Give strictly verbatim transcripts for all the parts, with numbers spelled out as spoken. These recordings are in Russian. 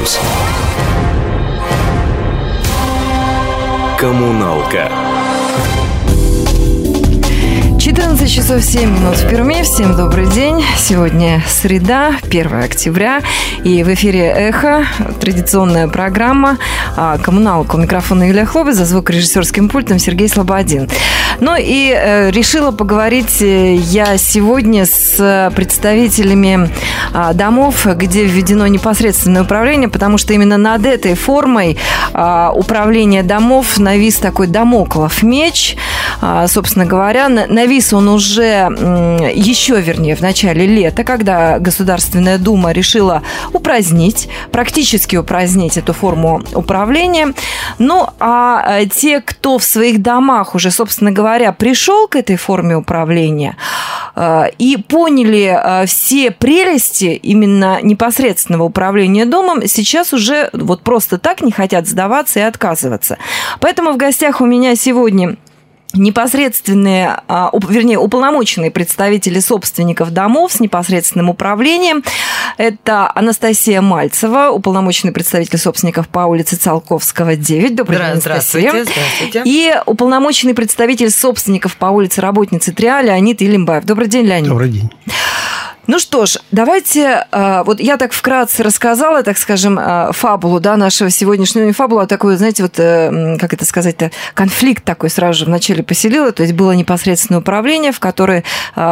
Союз. Коммуналка. четырнадцать часов семь минут в Перми. Всем добрый день. Сегодня среда, первое октября. И в эфире «Эхо» традиционная программа «Коммуналка». У микрофона Юлия Хлоба, за звукорежиссерским пультом Сергей Слободин. Ну и э, решила поговорить я сегодня с представителями э, домов, где введено непосредственное управление, потому что именно над этой формой э, управления домов навис такой дамоклов меч. Э, собственно говоря, навис он уже э, еще, вернее, в начале лета, когда Государственная Дума решила упразднить, практически упразднить эту форму управления. Ну, а те, кто в своих домах уже, собственно говоря, пришел к этой форме управления э, и поняли э, все прелести именно непосредственного управления домом, сейчас уже вот просто так не хотят сдаваться и отказываться. Поэтому в гостях у меня сегодня непосредственные, вернее, уполномоченные представители собственников домов с непосредственным управлением. Это Анастасия Мальцева, уполномоченный представитель собственников по улице Циолковского, девять. Добрый день, Анастасия. Здравствуйте, здравствуйте. И уполномоченный представитель собственников по улице Работницы Триа Леонид Илимбаев. Добрый день, Леонид. Добрый день. Ну что ж, давайте, вот я так вкратце рассказала, так скажем, фабулу, да, нашего сегодняшнего, не фабулу, а такую, знаете, вот, как это сказать-то, конфликт такой сразу же вначале поселила, то есть было непосредственное управление, в которое,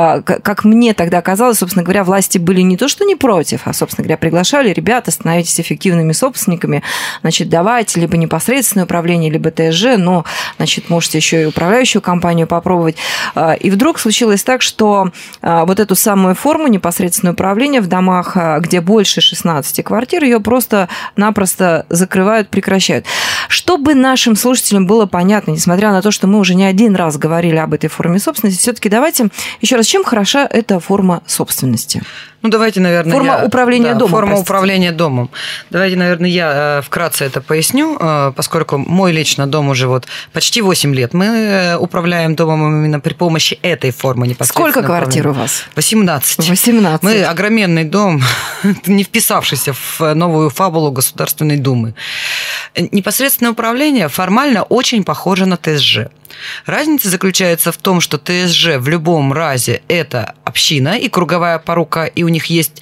как мне тогда казалось, собственно говоря, власти были не то что не против, а, собственно говоря, приглашали: ребята, становитесь эффективными собственниками, значит, давайте либо непосредственное управление, либо ТСЖ, но, значит, можете еще и управляющую компанию попробовать. И вдруг случилось так, что вот эту самую форму непосредственное непосредственное управление в домах, где больше шестнадцати квартир, ее просто-напросто закрывают, прекращают. Чтобы нашим слушателям было понятно, несмотря на то, что мы уже не один раз говорили об этой форме собственности, все-таки давайте еще раз, чем хороша эта форма собственности? Ну, давайте, наверное, Форма я... управления да, домом. Форма простите. управления домом. Давайте, наверное, я вкратце это поясню, поскольку мой лично дом уже вот почти восемь лет. Мы управляем домом именно при помощи этой формы непосредственно. Сколько квартир у вас? восемнадцать. восемнадцать. Мы огроменный дом, не вписавшийся в новую фабулу Государственной Думы. Непосредственное управление формально очень похоже на ТСЖ. Разница заключается в том, что ТСЖ в любом разе – это община и круговая порука, и у них есть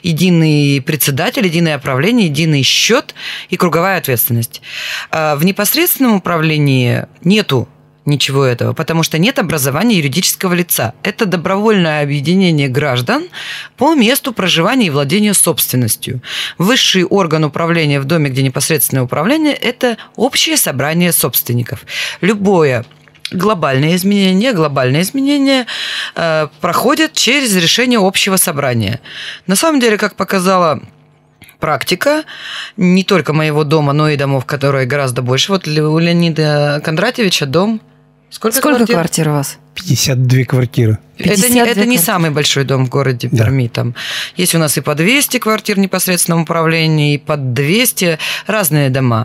единый председатель, единое правление, единый счет и круговая ответственность. В непосредственном управлении нету ничего этого, потому что нет образования юридического лица. Это добровольное объединение граждан по месту проживания и владения собственностью. Высший орган управления в доме, где непосредственное управление – это общее собрание собственников. Любое глобальные изменения, глобальные изменения э, проходят через решение общего собрания. На самом деле, как показала практика не только моего дома, но и домов, которые гораздо больше. Вот у Леонида Кондратьевича дом... Сколько, Сколько квартир? квартир у вас? пятьдесят две квартиры. Это не, это не самый большой дом в городе Перми. Да. Там есть у нас и по двести квартир в непосредственном управлении, и под двести, разные дома.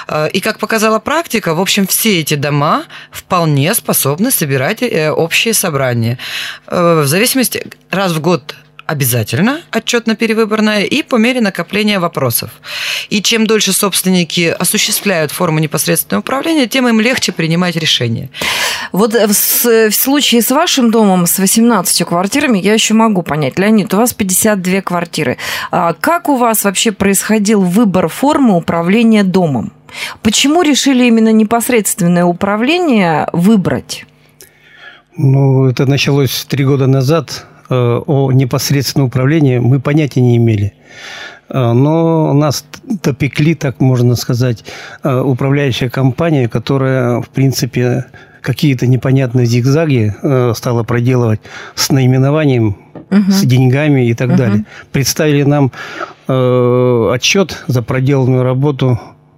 И как показала практика, в общем, все эти дома вполне способны собирать общие собрания. В зависимости, раз в год обязательно отчетно-перевыборное и по мере накопления вопросов. И чем дольше собственники осуществляют форму непосредственного управления, тем им легче принимать решения. Вот в, в случае с вашим домом с восемнадцатью квартирами я еще могу понять. Леонид, у вас пятьдесят две квартиры. Как у вас вообще происходил выбор формы управления домом? Почему решили именно непосредственное управление выбрать? Ну, это началось три года назад. О непосредственном управлении мы понятия не имели. Но нас допекли, так можно сказать, управляющая компания, которая, в принципе, какие-то непонятные зигзаги стала проделывать с наименованием, угу. с деньгами и так угу. далее. Представили нам отчет за проделанную работу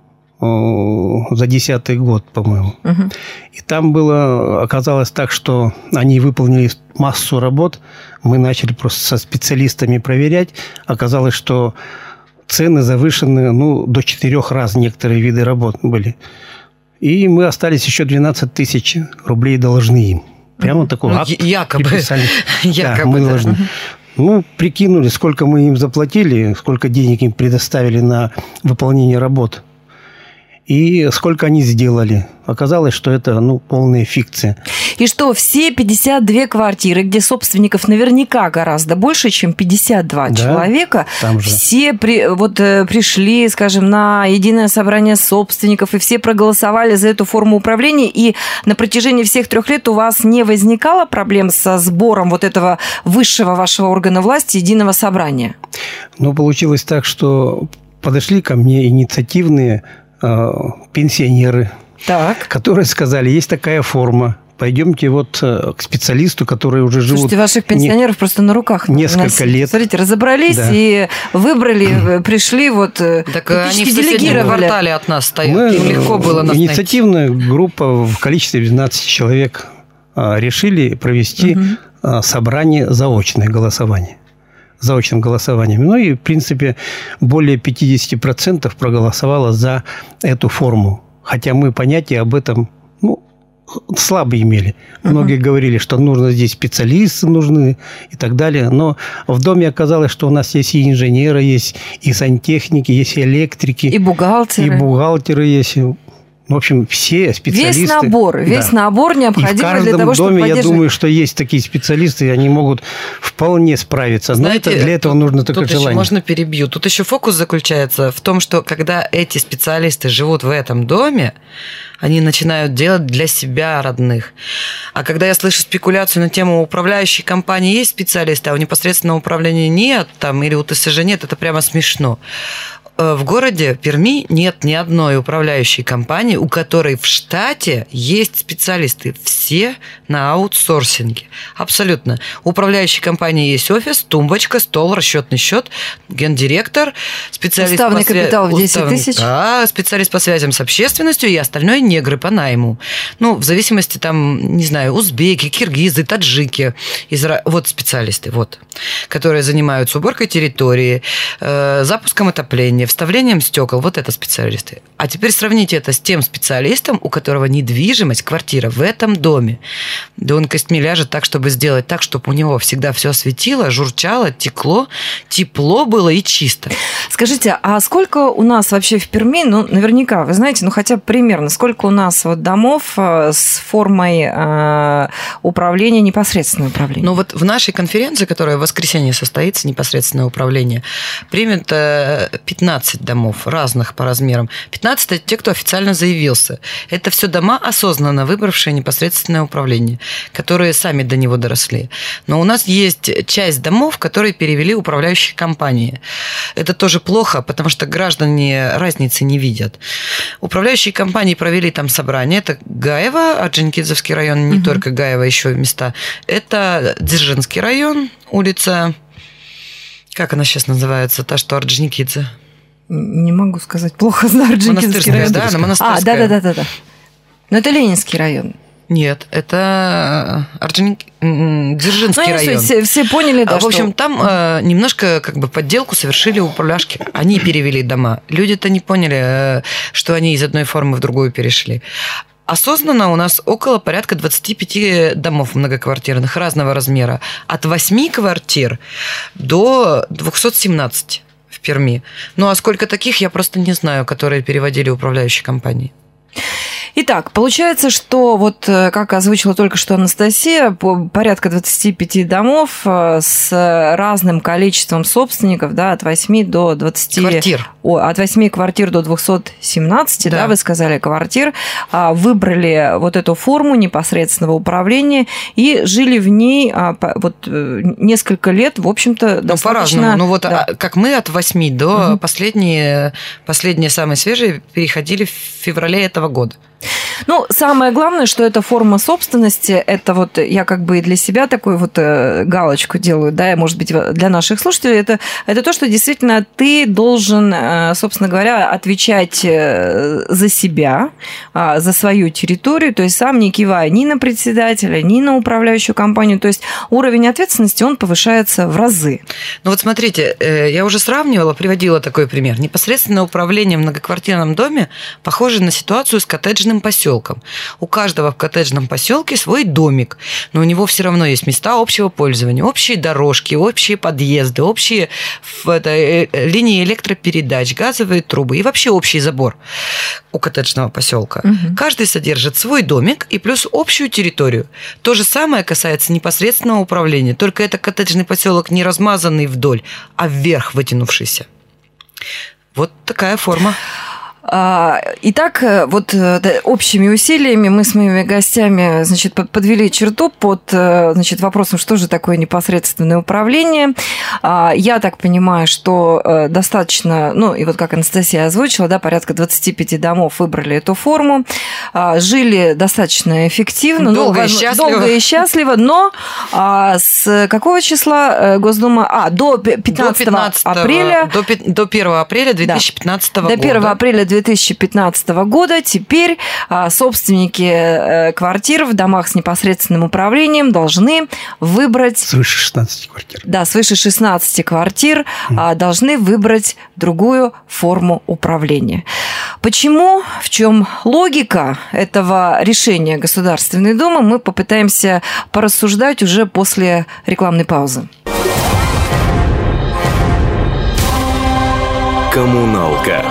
за десятый год, по-моему. Угу. И там было, оказалось так, что они выполнили массу работ. Мы начали просто со специалистами проверять. Оказалось, что цены завышены ну, до четырех раз некоторые виды работ были. И мы остались еще двенадцать тысяч рублей должны им. Прямо такой ну, акт якобы. Якобы. Да, мы да. должны. Ну, прикинули, сколько мы им заплатили, сколько денег им предоставили на выполнение работ. И сколько они сделали. Оказалось, что это, ну, полная фикция. И что все пятьдесят две квартиры, где собственников наверняка гораздо больше, чем пятьдесят два да, человека, все при, вот, пришли, скажем, на единое собрание собственников, и все проголосовали за эту форму управления, и на протяжении всех трех лет у вас не возникало проблем со сбором вот этого высшего вашего органа власти, единого собрания? Ну, получилось так, что подошли ко мне инициативные пенсионеры, так. которые сказали, есть такая форма, пойдемте вот к специалисту, которые уже живут... Слушайте, ваших пенсионеров не... просто на руках несколько лет. Смотрите, разобрались да. и выбрали, пришли вот... Так они в соседнем квартале от нас стоят. Мы, им легко было нас инициативная найти. Группа в количестве двенадцать человек решили провести угу. собрание заочное голосование. заочным голосованием. Ну и, в принципе, более пятьдесят процентов проголосовало за эту форму. Хотя мы понятия об этом, ну, слабо имели. Многие uh-huh. говорили, что нужно здесь специалисты нужны и так далее. Но в доме оказалось, что у нас есть и инженеры, есть и сантехники, есть и электрики. И бухгалтеры. И бухгалтеры есть. В общем, все специалисты. Весь набор, да. весь набор необходимый для того, чтобы доме, я думаю, что есть такие специалисты, и они могут вполне справиться. Знаете, но это, для этого тут, нужно только тут желание. Еще можно перебью. Тут еще фокус заключается в том, что когда эти специалисты живут в этом доме, они начинают делать для себя родных. А когда я слышу спекуляцию на тему управляющей компании есть специалисты, а у непосредственного управления нет, там, или у ТСЖ нет, это прямо смешно. В городе Перми нет ни одной управляющей компании, у которой в штате есть специалисты. Все на аутсорсинге. Абсолютно. У управляющей компании есть офис, тумбочка, стол, расчетный счет, гендиректор, специалист Уставный по свя... капитал в десять тысяч. Да, специалист по связям с общественностью и остальное негры по найму. Ну, в зависимости, там, не знаю, узбеки, киргизы, таджики. Изра... Вот специалисты, вот, которые занимаются уборкой территории, э, запуском отопления, вставлением стекол, вот это специалисты. А теперь сравните это с тем специалистом, у которого недвижимость, квартира в этом доме. Да он костьми ляжет так, чтобы сделать так, чтобы у него всегда все светило, журчало, текло, тепло было и чисто. Скажите, а сколько у нас вообще в Перми, ну, наверняка, вы знаете, ну, хотя бы примерно, сколько у нас вот домов с формой э, управления, непосредственного управления? Ну, вот в нашей конференции, которая в воскресенье состоится, непосредственное управление, примет пятнадцать домов разных по размерам. пятнадцать – это те, кто официально заявился. Это все дома, осознанно выбравшие непосредственное управление, которые сами до него доросли. Но у нас есть часть домов, которые перевели управляющие компании. Это тоже плохо, потому что граждане разницы не видят. Управляющие компании провели там собрание. Это Гаево, Орджоникидзевский район, не угу. только Гаево, еще места. Это Дзержинский район, улица... Как она сейчас называется? Та, что Орджоникидзе. Не могу сказать, плохо знаю Орджоникидзевский район. Да, на Монастырская. А, да-да-да. Но это Ленинский район. Нет, это Орджоник... Дзержинский ну, район. Все, все поняли, да, В общем, что... там э, немножко как бы подделку совершили управляшки. Они перевели дома. Люди-то не поняли, э, что они из одной формы в другую перешли. Осознанно у нас около порядка двадцать пять домов многоквартирных разного размера. От восьми квартир до двухсот семнадцати в Перми. Ну, а сколько таких, я просто не знаю, которые переводили управляющие компании. Итак, получается, что вот, как озвучила только что Анастасия, порядка двадцать пять домов с разным количеством собственников, да, от восьми до двадцати... Квартир. О, от восьми квартир до двухсот семнадцати, да. да, вы сказали, квартир, выбрали вот эту форму непосредственного управления и жили в ней вот несколько лет, в общем-то, ну, достаточно... по-разному. Ну, вот да. как мы от восьми до угу. последние, последние, самые свежие, переходили в феврале этого года. Ну, самое главное, что это форма собственности, это вот я как бы и для себя такую вот галочку делаю, да, и, может быть, для наших слушателей, это, это то, что действительно ты должен, собственно говоря, отвечать за себя, за свою территорию, то есть сам не кивая ни на председателя, ни на управляющую компанию, то есть уровень ответственности, он повышается в разы. Ну вот смотрите, я уже сравнивала, приводила такой пример. Непосредственное управление в многоквартирном доме похоже на ситуацию с коттеджным поселком. поселкам. У каждого в коттеджном поселке свой домик, но у него все равно есть места общего пользования, общие дорожки, общие подъезды, общие это, линии электропередач, газовые трубы и вообще общий забор у коттеджного поселка. Угу. Каждый содержит свой домик и плюс общую территорию. То же самое касается непосредственного управления, только это коттеджный поселок не размазанный вдоль, а вверх вытянувшийся. Вот такая форма. Итак, вот общими усилиями мы с моими гостями, значит, подвели черту под, значит, вопросом, что же такое непосредственное управление. Я так понимаю, что достаточно, ну, и вот как Анастасия озвучила, да, порядка двадцать пять домов выбрали эту форму, жили достаточно эффективно, долго, ну, и, счастливо. долго и счастливо, но с какого числа Госдума? А, до пятнадцатого апреля. До, до первого апреля две тысячи пятнадцатого да, года. До первого апреля две тысячи пятнадцатого года теперь собственники квартир в домах с непосредственным управлением должны выбрать... Свыше шестнадцати квартир. Да, свыше шестнадцати квартир mm. должны выбрать другую форму управления. Почему? В чем логика этого решения Государственной Думы, мы попытаемся порассуждать уже после рекламной паузы. Коммуналка.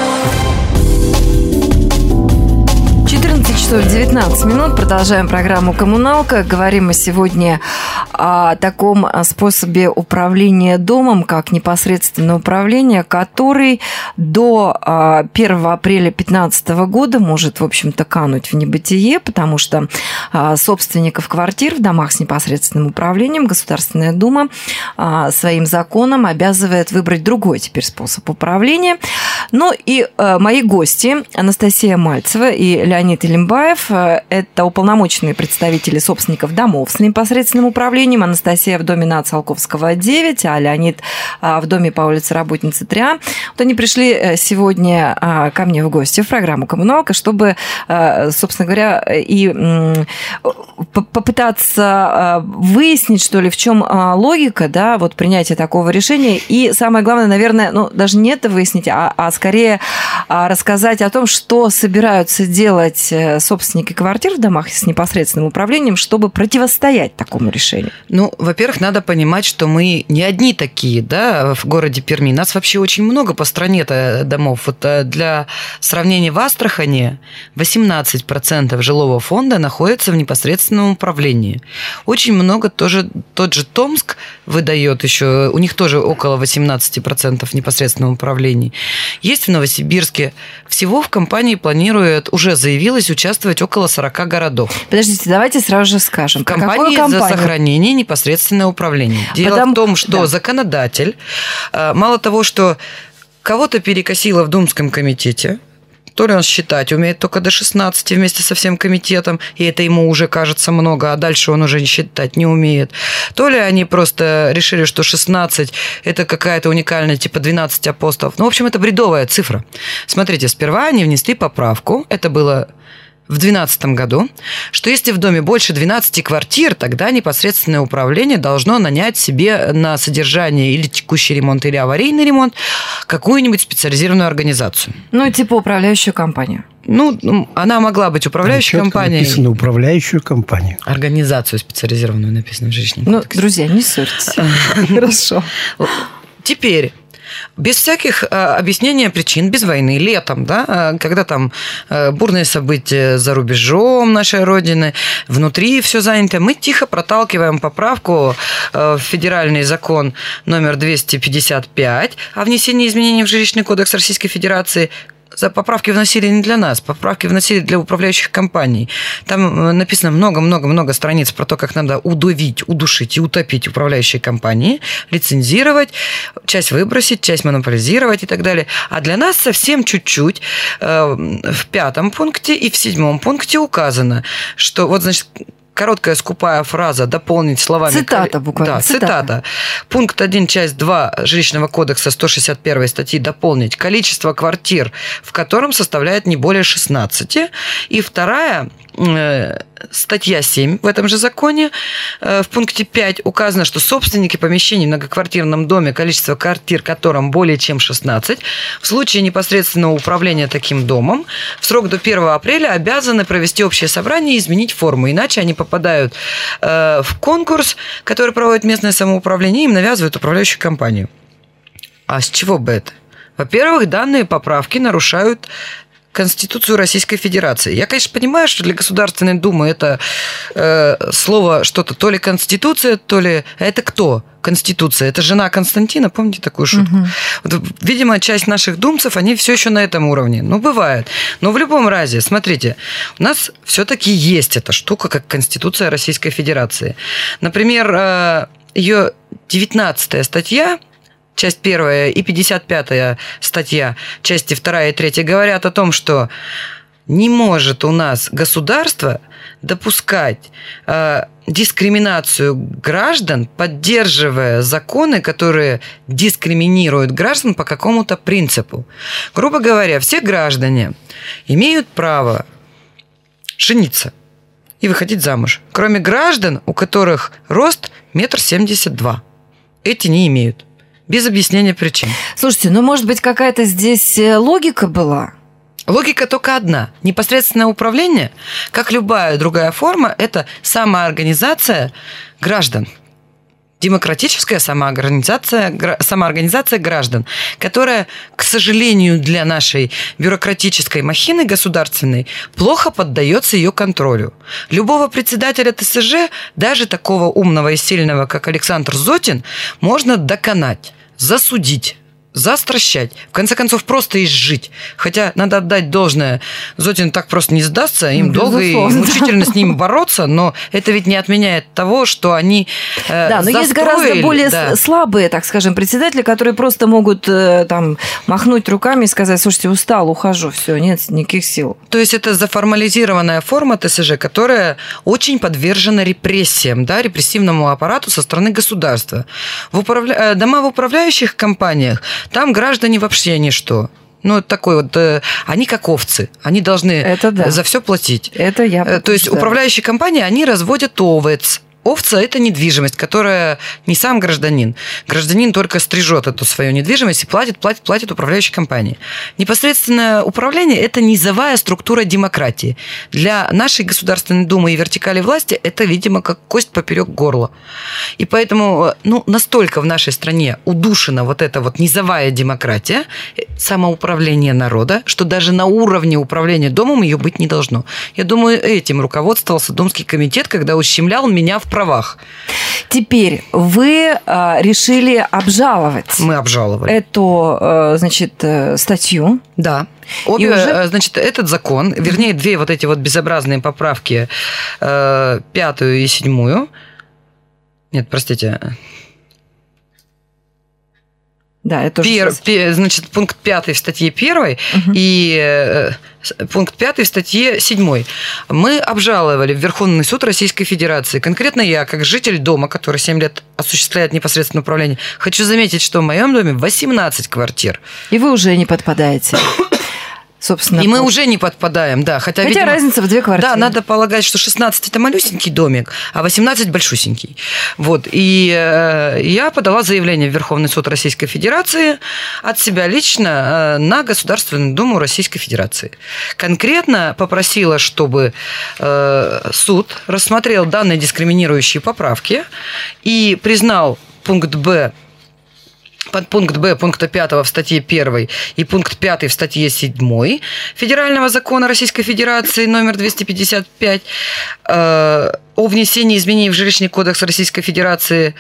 четырнадцать часов девятнадцать минут. Продолжаем программу «Коммуналка». Говорим мы сегодня о таком способе управления домом, как непосредственное управление, который до первого апреля две тысячи пятнадцатого года может, в общем-то, кануть в небытие, потому что собственников квартир в домах с непосредственным управлением Государственная Дума своим законом обязывает выбрать другой теперь способ управления. Ну и мои гости Анастасия Мальцева и Леонид Илимбаев – это уполномоченные представители собственников домов с непосредственным управлением. Анастасия в доме на Циолковского девять, а Леонид в доме по улице Работницы три А. Вот они пришли сегодня ко мне в гости в программу «Коммуналка», чтобы, собственно говоря, и попытаться выяснить, что ли, в чем логика, да, вот принятия такого решения. И самое главное, наверное, ну, даже не это выяснить, а, а скорее рассказать о том, что собираются делать собственники квартир в домах с непосредственным управлением, чтобы противостоять такому решению. Ну, во-первых, надо понимать, что мы не одни такие, да, в городе Перми. Нас вообще очень много по стране-то домов. Вот для сравнения, в Астрахани восемнадцать процентов жилого фонда находится в непосредственном управлении. Очень много тоже, тот же Томск выдает еще, у них тоже около восемнадцать процентов непосредственного управления. Есть в Новосибирске. Всего в компании планируют, уже заявилось, участвовать около сорока городов. Подождите, давайте сразу же скажем. Компании за сохранение непосредственного управления. Дело Потому... в том, что да. законодатель, мало того, что кого-то перекосило в Думском комитете, то ли он считать умеет только до шестнадцати вместе со всем комитетом, и это ему уже кажется много, а дальше он уже считать не умеет. То ли они просто решили, что шестнадцать – это какая-то уникальная, типа двенадцать апостолов. Ну, в общем, это бредовая цифра. Смотрите, сперва они внесли поправку, это было в две тысячи двенадцатом году, что если в доме больше двенадцати квартир, тогда непосредственное управление должно нанять себе на содержание или текущий ремонт, или аварийный ремонт какую-нибудь специализированную организацию. Ну, типа управляющую компанию. Ну, она могла быть управляющей компанией. Написано управляющую компанию. Организацию специализированную написано в жилищном кодексе. Ну, друзья, не ссорьтесь. Хорошо. Теперь... Без всяких объяснений причин, без войны, летом, да, когда там бурные события за рубежом нашей Родины, внутри все занято, мы тихо проталкиваем поправку в федеральный закон номер двести пятьдесят пять о внесении изменений в жилищный кодекс Российской Федерации. За поправки вносили не для нас, поправки вносили для управляющих компаний. Там написано много-много-много страниц про то, как надо удавить, удушить и утопить управляющие компании, лицензировать, часть выбросить, часть монополизировать и так далее. А для нас совсем чуть-чуть в пятом пункте и в седьмом пункте указано, что вот, значит, короткая скупая фраза дополнить словами... Цитата буквально. Да, цитата. цитата. Пункт один, часть два Жилищного кодекса сто шестьдесят первой статьи дополнить количество квартир, в котором составляет не более шестнадцати. И вторая статья семь в этом же законе. В пункте пять указано, что собственники помещений в многоквартирном доме, количество квартир которым более чем шестнадцать, в случае непосредственного управления таким домом в срок до первого апреля обязаны провести общее собрание и изменить форму. Иначе они попадают в конкурс, который проводит местное самоуправление, и им навязывают управляющую компанию. А с чего бы это? Во-первых, данные поправки нарушают Конституцию Российской Федерации. Я, конечно, понимаю, что для Государственной Думы это э, слово что-то то ли Конституция, то ли... Это кто? Конституция. Это жена Константина, помните такую шутку? Угу. Вот, видимо, часть наших думцев, они все еще на этом уровне. Ну, бывает. Но в любом разе, смотрите, у нас все-таки есть эта штука, как Конституция Российской Федерации. Например, э, ее девятнадцатая статья, часть первая, и пятьдесят пятая статья, части вторая и третья, говорят о том, что не может у нас государство допускать э, дискриминацию граждан, поддерживая законы, которые дискриминируют граждан по какому-то принципу. Грубо говоря, все граждане имеют право жениться и выходить замуж, кроме граждан, у которых рост метр семьдесят два. Эти не имеют. Без объяснения причин. Слушайте, ну, может быть, какая-то здесь логика была? Логика только одна. Непосредственное управление, как любая другая форма, это самоорганизация граждан. Демократическая самоорганизация, самоорганизация граждан, которая, к сожалению, для нашей бюрократической махины государственной плохо поддается ее контролю. Любого председателя ТСЖ, даже такого умного и сильного, как Александр Зотин, можно доконать, засудить, застращать, в конце концов, просто изжить. Хотя, надо отдать должное, Зотин так просто не сдастся, им долго и мучительно с ним бороться, но это ведь не отменяет того, что они э, Да, но застроили, есть гораздо более да. слабые, так скажем, председатели, которые просто могут э, там махнуть руками и сказать: слушайте, устал, ухожу, все, нет никаких сил. То есть это заформализированная форма ТСЖ, которая очень подвержена репрессиям, да, репрессивному аппарату со стороны государства. В управля... Дома в управляющих компаниях, там граждане вообще ничто. Ну, такой вот, э, они как овцы, они должны да. за все платить. Это я подтверждаю. То есть управляющие компании, они разводят овец. Овца – это недвижимость, которая не сам гражданин. Гражданин только стрижет эту свою недвижимость и платит, платит, платит управляющей компании. Непосредственное управление – это низовая структура демократии. Для нашей Государственной Думы и вертикали власти это, видимо, как кость поперек горла. И поэтому ну, настолько в нашей стране удушена вот эта вот низовая демократия, самоуправление народа, что даже на уровне управления домом ее быть не должно. Я думаю, этим руководствовался Думский комитет, когда ущемлял меня в правах. Теперь вы э, решили обжаловать. Мы обжаловали. Эту, э, значит, статью. Да. Обе, уже... Значит, этот закон, вернее, две вот эти вот безобразные поправки, э, пятую и седьмую. Нет, простите. Да, это Пер, пер, значит, пункт пятый в статье первой угу. и э, пункт пятый в статье седьмой. Мы обжаловали в Верховный суд Российской Федерации. Конкретно я, как житель дома, который семь лет осуществляет непосредственное управление, хочу заметить, что в моем доме восемнадцать квартир. И вы уже не подпадаете. Собственно, и мы уже не подпадаем, да. Хотя, Хотя видимо, разница в две квартиры. Да, надо полагать, что шестнадцать – это малюсенький домик, а восемнадцать – большусенький. Вот. И э, я подала заявление в Верховный суд Российской Федерации от себя лично э, на Государственную Думу Российской Федерации. Конкретно попросила, чтобы э, суд рассмотрел данные дискриминирующие поправки и признал пункт Б, подпункт Б пункта пятого в статье первой и пункт пятый в статье седьмой Федерального закона Российской Федерации номер двести пятьдесят пять э, о внесении изменений в Жилищный кодекс Российской Федерации,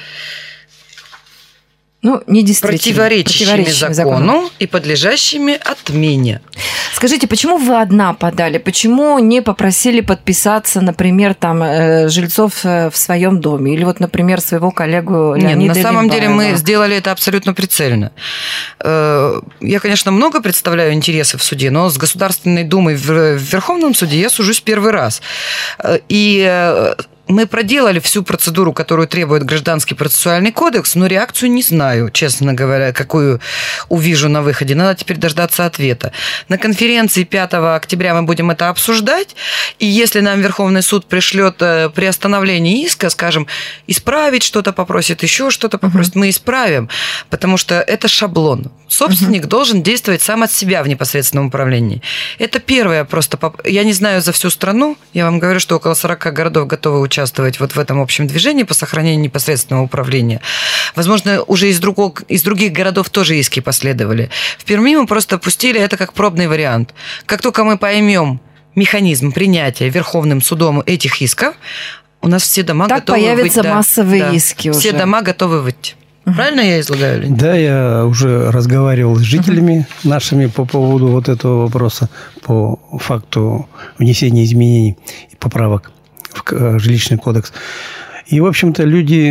ну, не действительно. Противоречащими, противоречащими закону, закону и подлежащими отмене. Скажите, почему вы одна подали? Почему не попросили подписаться, например, там, жильцов в своем доме? Или вот, например, своего коллегу Леонида Нет, на самом Лимбаева? деле мы сделали это абсолютно прицельно. Я, конечно, много представляю интересы в суде, но с Государственной Думой в Верховном суде я сужусь первый раз. И мы проделали всю процедуру, которую требует Гражданский процессуальный кодекс, но реакцию не знаю, честно говоря, какую увижу на выходе. Надо теперь дождаться ответа. На конференции пятого октября мы будем это обсуждать, и если нам Верховный суд пришлет при остановлении иска, скажем, исправить что-то попросит, еще что-то попросит, uh-huh. мы исправим, потому что это шаблон. Собственник uh-huh. должен действовать сам от себя в непосредственном управлении. Это первое просто. Я не знаю за всю страну, я вам говорю, что около сорок городов готовы участвовать вот в этом общем движении по сохранению непосредственного управления. Возможно, уже из, другого, из других городов тоже иски последовали. В Перми мы просто пустили это как пробный вариант. Как только мы поймем механизм принятия Верховным судом этих исков, у нас все дома так готовы выйти. Так появятся массовые да, иски уже. Все дома готовы выйти. Правильно я излагаю, Леонид? Да, я уже разговаривал с жителями uh-huh. нашими по поводу вот этого вопроса, по факту внесения изменений и поправок в жилищный кодекс. И, в общем-то, люди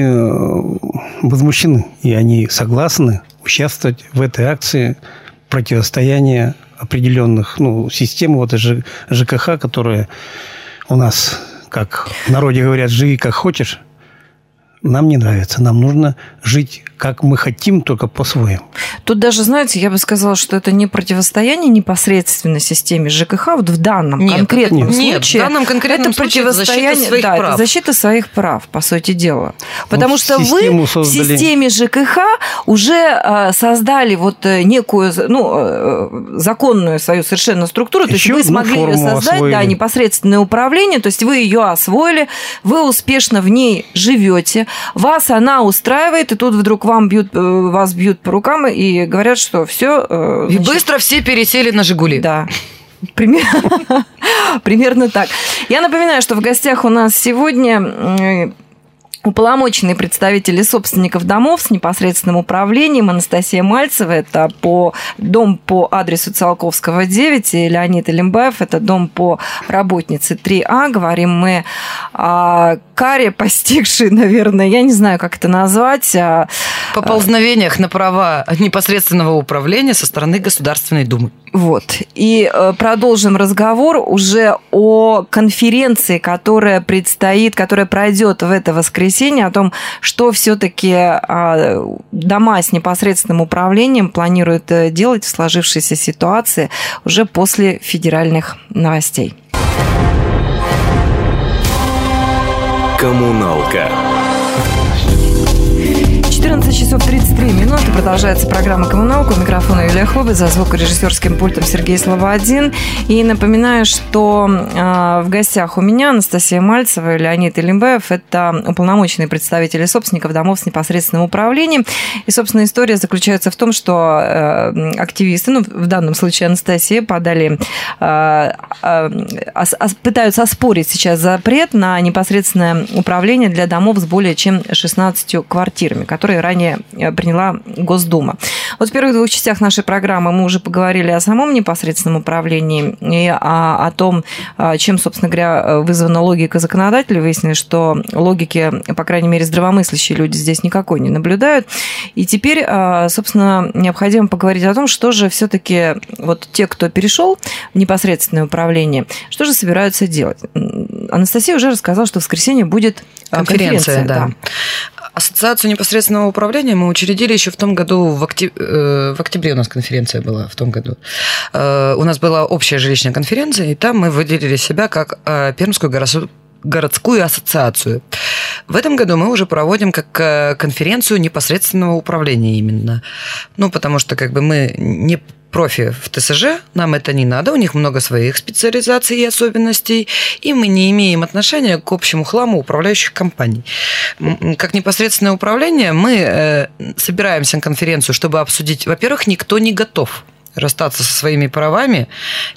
возмущены, и они согласны участвовать в этой акции противостояния определенных ну, систем вот ЖКХ, которые у нас, как в народе говорят, живи как хочешь. Нам не нравится. Нам нужно жить, как мы хотим, только по-своему. Тут даже, знаете, я бы сказала, что это не противостояние непосредственно системе ЖКХ, вот в данном нет, конкретном это, случае. Нет, в данном конкретном это случае противостояние, защита своих да, прав. Это защита своих прав, по сути дела. Потому вот что вы создали... в системе ЖКХ уже создали вот некую, ну, законную свою совершенно структуру. То есть вы смогли ее создать, да, непосредственное управление, то есть вы ее освоили, вы успешно в ней живете. Вас она устраивает, и тут вдруг вам бьют, вас бьют по рукам и говорят, что все. И быстро все пересели на «Жигули». Да. Примерно, примерно так. Я напоминаю, что в гостях у нас сегодня уполномоченные представители собственников домов с непосредственным управлением Анастасия Мальцева, это по дом по адресу Циолковского, девять, и Леонид Илимбаев, это дом по работнице три А. Говорим мы о каре, постигшей, наверное, я не знаю, как это назвать. О поползновениях на права непосредственного управления со стороны Государственной Думы. Вот. И продолжим разговор уже о конференции, которая предстоит, которая пройдет в это воскресенье, о том, что все-таки дома с непосредственным управлением планируют делать в сложившейся ситуации уже после федеральных новостей. Коммуналка. четырнадцать часов тридцать три минуты. Продолжается программа «Коммуналка». У микрофона Юлия Хлоба, за звукорежиссерским пультом Сергей Слободин. И напоминаю, что э, в гостях у меня Анастасия Мальцева и Леонид Илимбаев. Это уполномоченные представители собственников домов с непосредственным управлением. И, собственно, история заключается в том, что э, активисты, ну, в данном случае Анастасия, подали, э, э, ос, пытаются оспорить сейчас запрет на непосредственное управление для домов с более чем шестнадцатью квартирами, которые ранее приняла Госдума. Вот в первых двух частях нашей программы мы уже поговорили о самом непосредственном управлении и о, о том, чем, собственно говоря, вызвана логика законодателя. Выяснили, что логики, по крайней мере, здравомыслящие люди здесь никакой не наблюдают. И теперь, собственно, необходимо поговорить о том, что же все-таки вот те, кто перешел в непосредственное управление, что же собираются делать. Анастасия уже рассказала, что в воскресенье будет конференция. конференция да. Да. Ассоциацию непосредственного управления мы учредили еще в том году, в октябре, в октябре у нас конференция была в том году. У нас была общая жилищная конференция, и там мы выделили себя как Пермскую городскую ассоциацию. В этом году мы уже проводим как конференцию непосредственного управления именно. Ну, потому что как бы мы не профи в ТСЖ, нам это не надо, у них много своих специализаций и особенностей, и мы не имеем отношения к общему хламу управляющих компаний. Как непосредственное управление мы собираемся на конференцию, чтобы обсудить, во-первых, никто не готов расстаться со своими правами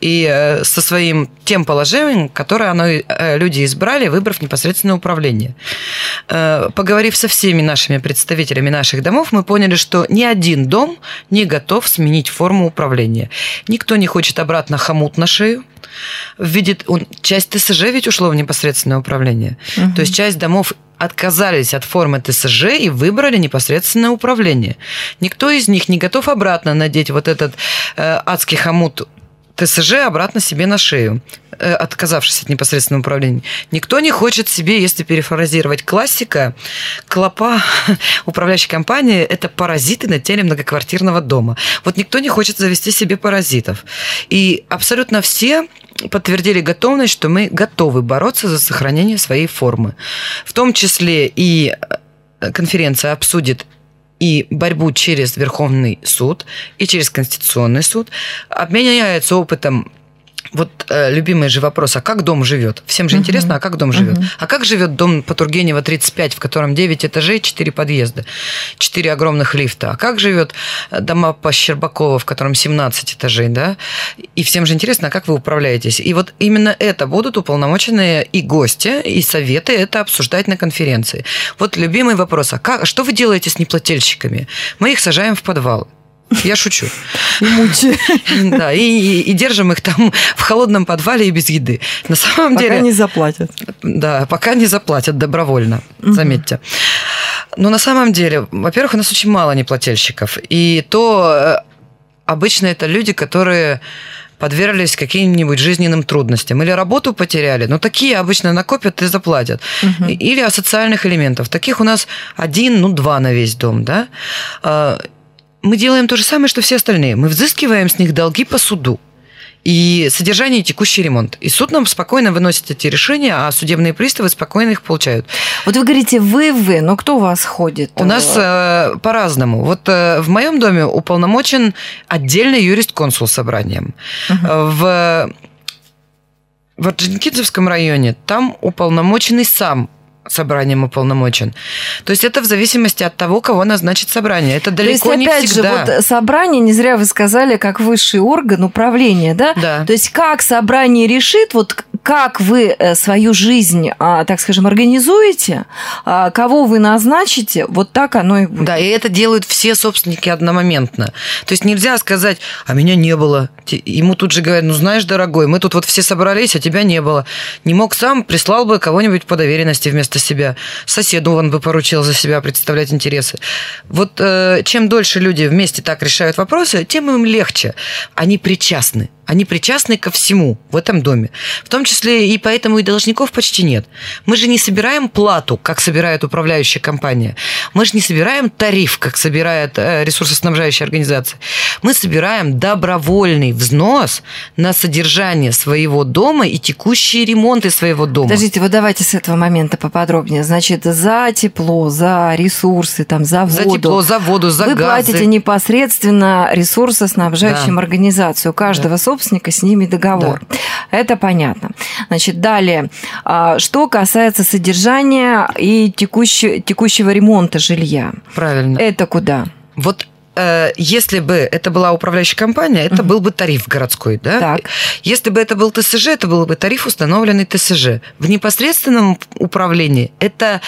и со своим тем положением, которое оно, люди избрали, выбрав непосредственное управление. Поговорив со всеми нашими представителями наших домов, мы поняли, что ни один дом не готов сменить форму управления. Никто не хочет обратно хомут на шею. Видит, он, часть ТСЖ ведь ушло в непосредственное управление. Угу. То есть часть домов отказались от формы ТСЖ и выбрали непосредственное управление. Никто из них не готов обратно надеть вот этот э, адский хомут ТСЖ обратно себе на шею, отказавшись от непосредственного управления. Никто не хочет себе, если перефразировать классика, клопа управляющей компании – это паразиты на теле многоквартирного дома. Вот никто не хочет завести себе паразитов. И абсолютно все подтвердили готовность, что мы готовы бороться за сохранение своей формы. В том числе и конференция обсудит и борьбу через Верховный суд, и через Конституционный суд, обменяется опытом. Вот э, любимый же вопрос, а как дом живет? Всем же uh-huh. интересно, а как дом живет? Uh-huh. А как живет дом по Тургенева тридцать пять, в котором девять этажей, четыре подъезда, четыре огромных лифта? А как живет дома по Щербакова, в котором семнадцать этажей, да? И всем же интересно, а как вы управляетесь? И вот именно это будут уполномоченные и гости, и советы это обсуждать на конференции. Вот любимый вопрос, а как, что вы делаете с неплательщиками? Мы их сажаем в подвал. Я шучу. И мучи. Да, и, и, и держим их там в холодном подвале и без еды. На самом пока деле... Пока не заплатят. Да, пока не заплатят добровольно, угу. заметьте. Но на самом деле, во-первых, у нас очень мало неплательщиков. И то обычно это люди, которые подверглись каким-нибудь жизненным трудностям. Или работу потеряли, но такие обычно накопят и заплатят. Угу. Или асоциальных элементов. Таких у нас один, ну, два на весь дом, да. Мы делаем то же самое, что все остальные. Мы взыскиваем с них долги по суду. И содержание и текущий ремонт. И суд нам спокойно выносит эти решения, а судебные приставы спокойно их получают. Вот вы говорите «вы-вы», но кто у вас ходит? У нас э, по-разному. Вот э, в моем доме уполномочен отдельный юрист-консул с собранием. Угу. В, в Орджоникидзевском районе там уполномоченный сам собранием уполномочен. То есть это в зависимости от того, кого назначит собрание. Это далеко не всегда. То есть, опять же, вот собрание, не зря вы сказали, как высший орган управления, да? Да. То есть как собрание решит, вот как вы свою жизнь, так скажем, организуете, кого вы назначите, вот так оно и будет. Да, и это делают все собственники одномоментно. То есть нельзя сказать, а меня не было. Ему тут же говорят, ну знаешь, дорогой, мы тут вот все собрались, а тебя не было. Не мог сам, прислал бы кого-нибудь по доверенности вместо себя. Соседу он бы поручил за себя представлять интересы. Вот э, чем дольше люди вместе так решают вопросы, тем им легче. Они причастны. Они причастны ко всему в этом доме. В том числе и поэтому и должников почти нет. Мы же не собираем плату, как собирает управляющая компания. Мы же не собираем тариф, как собирает ресурсоснабжающая организация. Мы собираем добровольный взнос на содержание своего дома и текущие ремонты своего дома. Подождите, вот давайте с этого момента поподробнее. Значит, за тепло, за ресурсы, там, за воду. За тепло, за воду, за вы газы. Вы платите непосредственно ресурсоснабжающим да. организациям. У каждого да. собственника с ними договор. Да. Это понятно. Значит, далее. Что касается содержания и текущего, текущего ремонта жилья. Правильно. Это куда? Вот если бы это была управляющая компания, это угу. был бы тариф городской, да? Так. Если бы это был ТСЖ, это был бы тариф, установленный ТСЖ. В непосредственном управлении это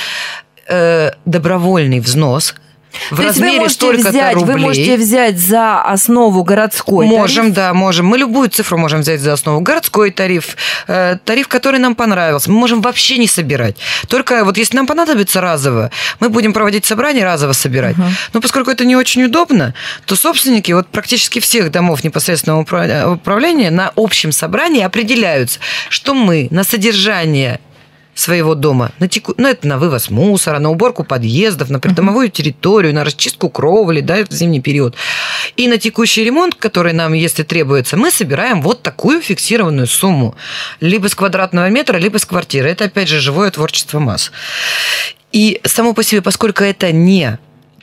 э, добровольный взнос. В То размере столько-то рублей. Вы можете взять за основу городской можем, тариф? Можем, да, можем. Мы любую цифру можем взять за основу. Городской тариф, э, тариф, который нам понравился. Мы можем вообще не собирать. Только вот если нам понадобится разово, мы будем проводить собрание, разово собирать. Угу. Но поскольку это не очень удобно, то собственники вот практически всех домов непосредственного управления на общем собрании определяются, что мы на содержание своего дома, на теку... ну, это на вывоз мусора, на уборку подъездов, на придомовую uh-huh. территорию, на расчистку кровли, да, в зимний период. И на текущий ремонт, который нам, если требуется, мы собираем вот такую фиксированную сумму. Либо с квадратного метра, либо с квартиры. Это, опять же, живое творчество масс. И само по себе, поскольку это не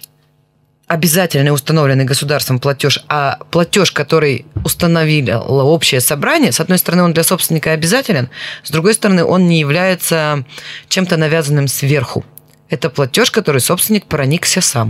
обязательный установленный государством платеж, а платеж, который установило общее собрание, с одной стороны, он для собственника обязателен, с другой стороны, он не является чем-то навязанным сверху. Это платеж, который собственник проникся сам.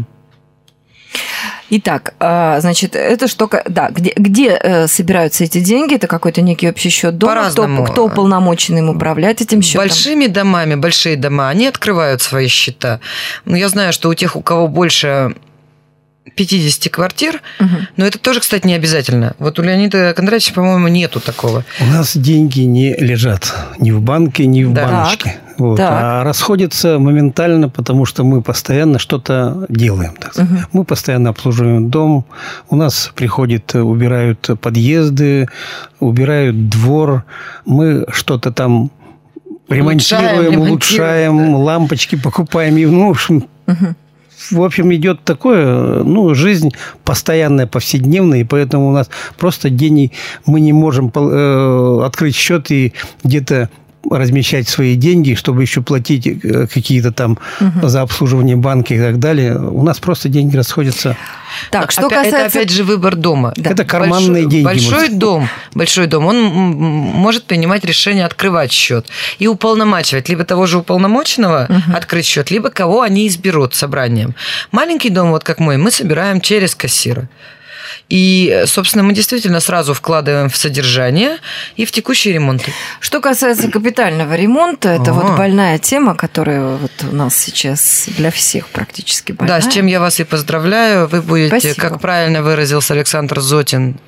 Итак, значит, это что... Да, где, где собираются эти деньги? Это какой-то некий общий счет дома? По-разному. Кто, кто уполномочен им управлять этим счетом? Большими домами, большие дома, они открывают свои счета. Но я знаю, что у тех, у кого больше пятьдесят квартир, угу. но это тоже, кстати, не обязательно. Вот у Леонида Кондратьевича, по-моему, нету такого. У нас деньги не лежат ни в банке, ни в да. баночке. Вот. А расходятся моментально, потому что мы постоянно что-то делаем. Так сказать. Угу. Мы постоянно обслуживаем дом. У нас приходят, убирают подъезды, убирают двор. Мы что-то там ремонтируем, улучшаем, улучшаем да. лампочки покупаем. И, ну, в общем... Угу. В общем, идет такое, ну, жизнь постоянная, повседневная, и поэтому у нас просто денег мы не можем э, открыть счет и где-то размещать свои деньги, чтобы еще платить какие-то там угу. за обслуживание банка и так далее. У нас просто деньги расходятся. Так, что опять, касается... Это опять же выбор дома. Да. Это карманные большой, деньги. Большой дом, большой дом, он может принимать решение открывать счет и уполномачивать либо того же уполномоченного угу. открыть счет, либо кого они изберут собранием. Маленький дом, вот как мой, мы собираем через кассира. И, собственно, мы действительно сразу вкладываем в содержание и в текущие ремонты. Что касается капитального ремонта, это А-а-а. вот больная тема, которая вот у нас сейчас для всех практически больная. Да, с чем я вас и поздравляю. Вы будете, Спасибо. Как правильно выразился Александр Зотин,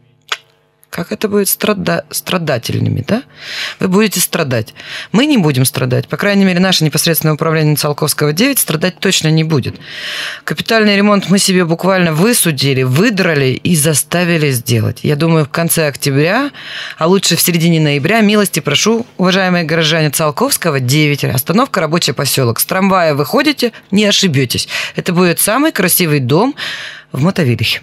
как это будет страда... страдательными, да? Вы будете страдать. Мы не будем страдать. По крайней мере, наше непосредственное управление Циолковского девять страдать точно не будет. Капитальный ремонт мы себе буквально высудили, выдрали и заставили сделать. Я думаю, в конце октября, а лучше в середине ноября, милости прошу, уважаемые горожане, Циолковского девять, остановка Рабочий поселок. С трамвая выходите, не ошибетесь. Это будет самый красивый дом в Мотовилихе.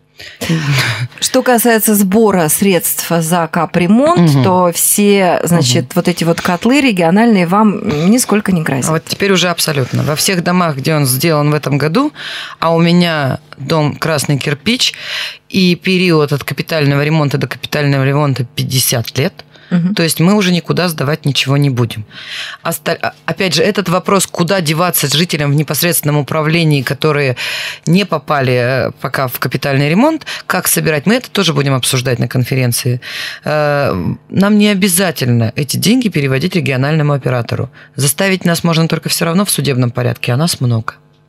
Что касается сбора средств за капремонт, угу. то все, значит, угу. вот эти вот котлы региональные вам нисколько не грозят. А вот теперь уже абсолютно. Во всех домах, где он сделан в этом году, а у меня дом красный кирпич, и период от капитального ремонта до капитального ремонта пятьдесят лет, угу. то есть мы уже никуда сдавать ничего не будем. Осталь... Опять же, этот вопрос, куда деваться жителям в непосредственном управлении, которые не попали пока в капитальный ремонт, как собирать, мы это тоже будем обсуждать на конференции. Нам не обязательно эти деньги переводить региональному оператору. Заставить нас можно только все равно в судебном порядке, а нас много.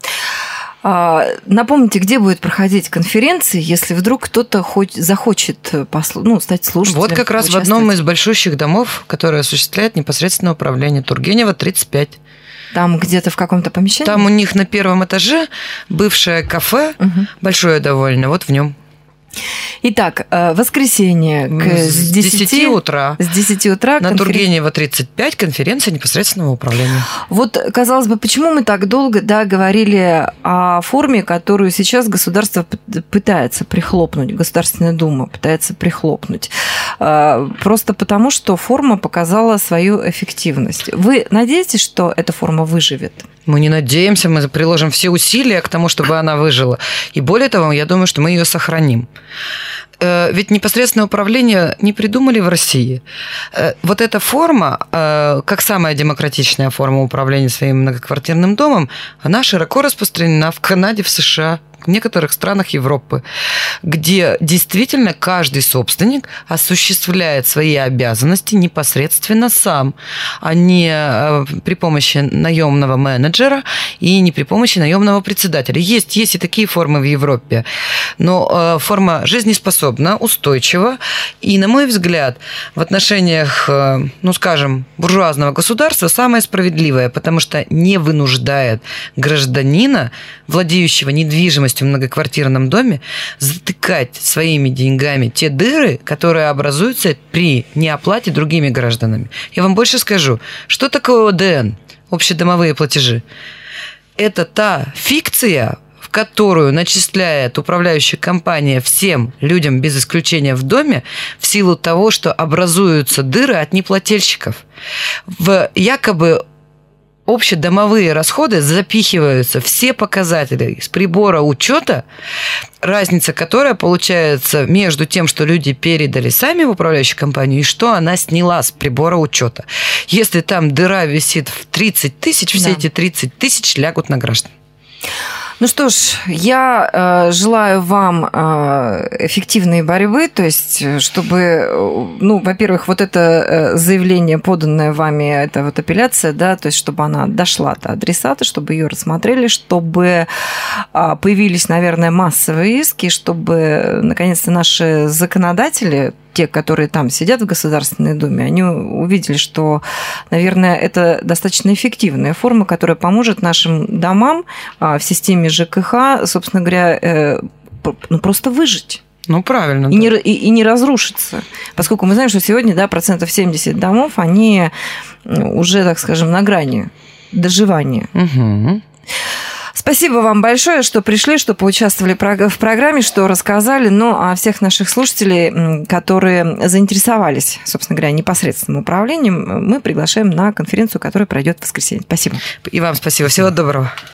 Напомните, где будет проходить конференция, если вдруг кто-то хоть захочет послу... ну, стать слушателем? Вот как раз в одном из большущих домов, который осуществляет непосредственное управление, Тургенева, тридцать пять. Там где-то в каком-то помещении? Там у них на первом этаже бывшее кафе, угу. большое довольно, вот в нем. Итак, воскресенье к с десяти утра. С десяти утра. На конферен... Тургенева тридцать пять, конференция непосредственного управления. Вот, казалось бы, почему мы так долго да, говорили о форме, которую сейчас государство пытается прихлопнуть, Государственная Дума пытается прихлопнуть? Просто потому, что форма показала свою эффективность. Вы надеетесь, что эта форма выживет? Мы не надеемся, мы приложим все усилия к тому, чтобы она выжила. И более того, я думаю, что мы ее сохраним. Ведь непосредственное управление не придумали в России. Вот эта форма, как самая демократичная форма управления своим многоквартирным домом, она широко распространена в Канаде, в США, в некоторых странах Европы, где действительно каждый собственник осуществляет свои обязанности непосредственно сам, а не при помощи наемного менеджера и не при помощи наемного председателя. Есть, есть и такие формы в Европе, но форма жизнеспособна, устойчива, и, на мой взгляд, в отношениях, ну, скажем, буржуазного государства самая справедливая, потому что не вынуждает гражданина, владеющего недвижимостью в многоквартирном доме, затыкать своими деньгами те дыры, которые образуются при неоплате другими гражданами. Я вам больше скажу, что такое О Д Н, общедомовые платежи? Это та фикция, в которую начисляет управляющая компания всем людям без исключения в доме в силу того, что образуются дыры от неплательщиков. В якобы общедомовые расходы запихиваются все показатели с прибора учета, разница которая получается между тем, что люди передали сами в управляющую компанию, и что она сняла с прибора учета. Если там дыра висит в тридцать тысяч, все да. эти тридцать тысяч лягут на граждан. Ну что ж, я э, желаю вам э, эффективной борьбы, то есть, чтобы, ну, во-первых, вот это заявление, поданное вами, это вот апелляция, да, то есть, чтобы она дошла до адресата, чтобы ее рассмотрели, чтобы э, появились, наверное, массовые иски, чтобы, наконец-то, наши законодатели, те, которые там сидят в Государственной Думе, они увидели, что, наверное, это достаточно эффективная форма, которая поможет нашим домам в системе ЖКХ, собственно говоря, ну, просто выжить. Ну, правильно. И, да. не, и, и не разрушиться. Поскольку мы знаем, что сегодня, да, процентов семьдесят домов, они уже, так скажем, на грани доживания. Угу. Спасибо вам большое, что пришли, что поучаствовали в программе, что рассказали. Ну, а всех наших слушателей, которые заинтересовались, собственно говоря, непосредственным управлением, мы приглашаем на конференцию, которая пройдет в воскресенье. Спасибо. И вам спасибо. Всего доброго.